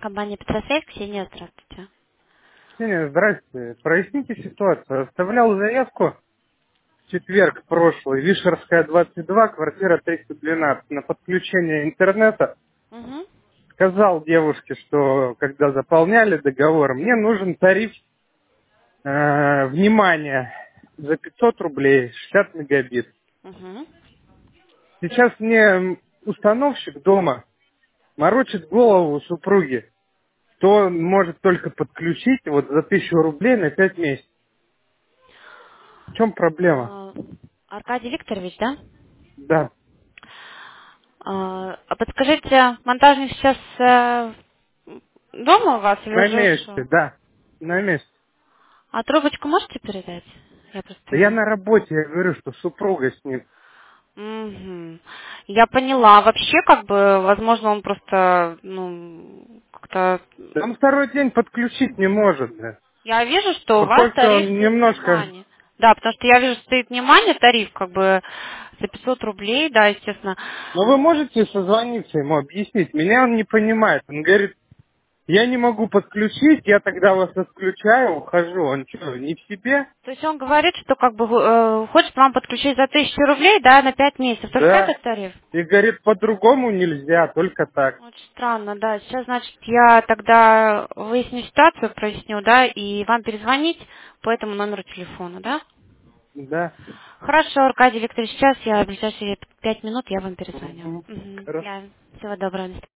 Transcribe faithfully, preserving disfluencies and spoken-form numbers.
Компания Петросейс, Ксения, здравствуйте. Ксения, здрасте. Проясните ситуацию. Оставлял заявку в четверг прошлый, Вишерская, двадцать два, квартира триста двенадцать, на подключение интернета. Угу. Сказал девушке, что когда заполняли договор, мне нужен тариф э, внимания за пятьсот рублей, шестьдесят мегабит. Угу. Сейчас мне установщик дома морочит голову супруги, что он может только подключить вот за тысячу рублей на пять месяцев. В чем проблема? А, Аркадий Викторович, да? Да. А а подскажите, монтажник сейчас э, дома у вас или На уже месте, ушел? да. На месте. А трубочку можете передать? Я Да я просто... на работе, я говорю, что супруга с ним. Угу. Я поняла. Вообще, как бы, возможно, он просто, ну, как-то... Да он второй день подключить не может, да. Я вижу, что у вас Похоже, тариф он стоит немножко... внимание. Да, потому что я вижу, стоит внимание, тариф как бы за пятьсот рублей, да, естественно. Но вы можете созвониться ему, объяснить? Меня он не понимает. Он говорит, я не могу подключить, я тогда вас отключаю, ухожу. Он что, не в себе? То есть он говорит, что как бы э, хочет вам подключить за тысячу рублей, да, на пять месяцев. Только Да. этот тариф? И говорит, по-другому нельзя, только так. Очень странно, да. Сейчас, значит, я тогда выясню ситуацию, проясню, да, и вам перезвонить по этому номеру телефона, да? Да. Хорошо, Аркадий Викторович, сейчас я в ближайшие пять минут я вам перезвоню. Мгм. Мгм. Хорошо. Да. Всего доброго.